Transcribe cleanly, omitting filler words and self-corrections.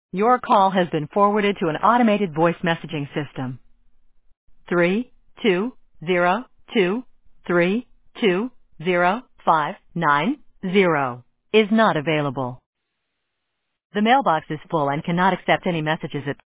Your call has been forwarded to an automated voice messaging system. 32023205990 is not available. The mailbox is full and cannot accept any messages at